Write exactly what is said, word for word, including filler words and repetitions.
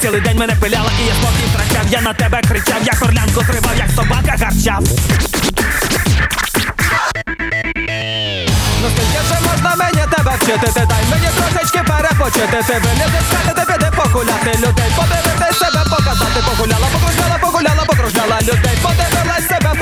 цілий день мене пиляла, і я спокій втрачав. Я на тебе кричав, як орлянку тривав, як собака гарчав. Ну скільки ще можна мені тебе вчити? Ти дай мені трошечки перепочити. Ти вилізи з хати, ти піди погуляти. Людей подивити себе, показати. Погуляла, покружляла, погуляла, покружляла. Людей подивилась себе,